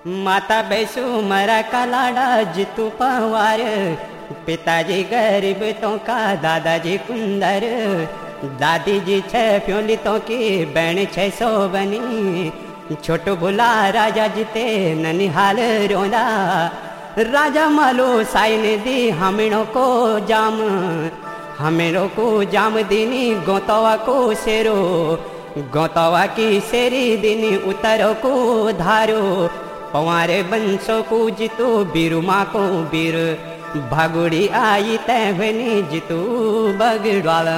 माता बैसु मरा का लाड़ा जितू पवार, पिताजी गरीब तो का दादाजी कुंदर, दादी जी छह प्योलितों की बहन 600 बनी। छोटू भुला राजा जिते ननिहाल रोंदा, राजा मालो साई ने दी हमिणों को जाम, हमिणों को जाम दीनी गोतवा को शेरो, गोतवा की शेरी दीनी उतरो को धारो। पवारे बंसो को जितू बीरू माँ को बीर, भागुड़ी आई तैवनी जितू बगड़वाला।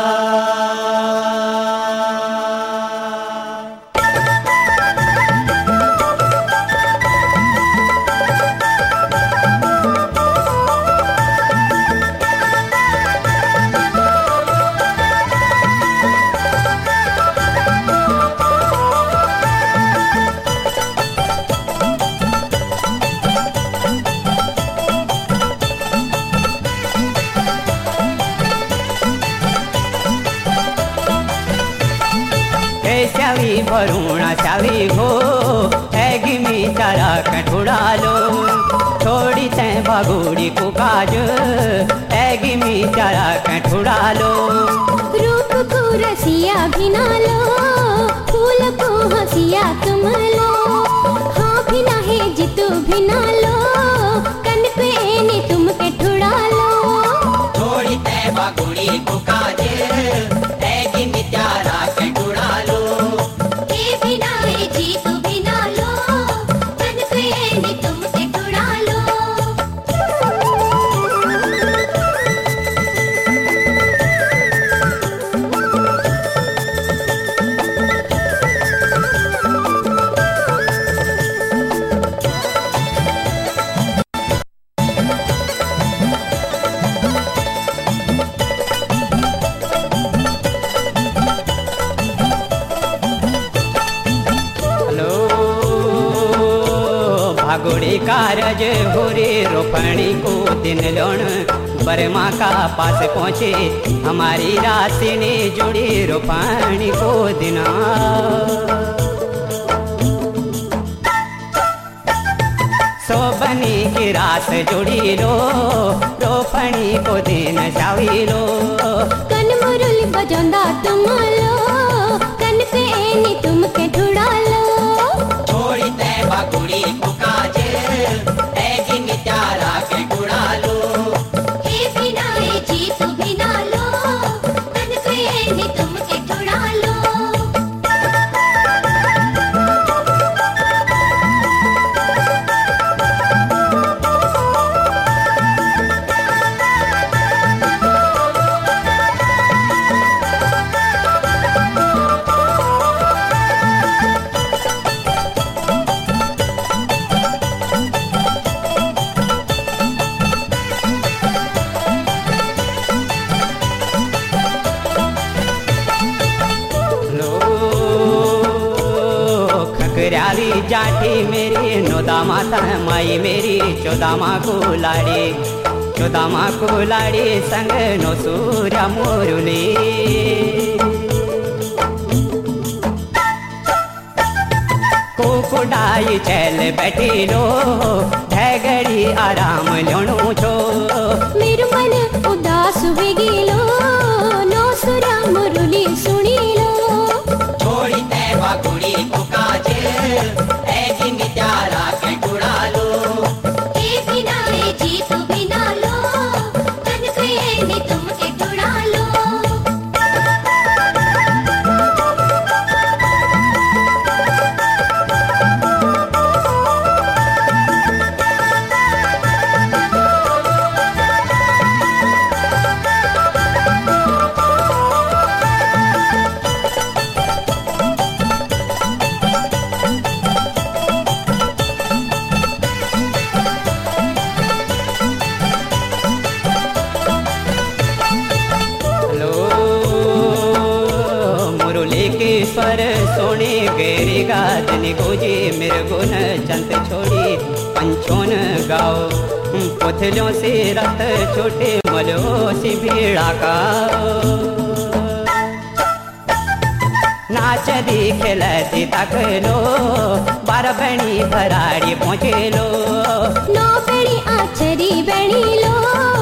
श्याली भरूणा श्याली हो, ऐगिमी चारा कठुड़ा लो, थोड़ी तैं भागोड़ी को काज, ऐगिमी चारा कठुड़ा लो। रूप को रसिया भी ना लो, फूल को हंसिया तुम लो, हाँ भी ना है जितू भी ना लो, कन पे ने तुम कठुड़ा लो। थोड़ी तैं भागोड़ी को काज, ऐगिमी चारा कठुड़ा लो। भागोड़ी कारज भोरे रोपणी को दिन लोण, बरमा का पास पहुँचे हमारी राशि ने जुड़ी रोपणी को दिना। सोबनी की रास जुड़ी लो, रोपणी को दिन जावी लो। कन मुरली बजंदा तुम लो, कन पे ने तुम के ढुड़ा लो। थोड़ी तै भागोड़ी को काज, ऐगिमी चारा के गुड़ा लो। हे बिना हे जीतू बिना लो, कन पे ने तुम के ढुड़ा लो। खकराली जाठी मेरी नोदा माता माई मेरी, चौदामा को लाड़ी, चौदामा को लाड़ी संग नो सूर्या मोरुली। कुकुडाई चल बैठी लो, धैगड़ी आराम लोणू छो। मेरू मन उदास हुए गिलो, नो सूर्या मोरुली सुनी लो। थोड़ी तै भागोड़ी को काज, ऐगिमी चारा के गुड़ा लो। हे बिना हे जीतू बिना लो, कन पे ने तुम के ढुड़ा लो। स्वर सोने गेरी गाजनी गोजी मिर्गुन चंत छोड़ी पंचोन गाओ, पुथलों से रथ छोटे मलो सी भीड़ा का। आचरी खेलती तकलो 12 बेणी भराड़ी पहुँचेलो 9 बेणी आचरी बेणी लो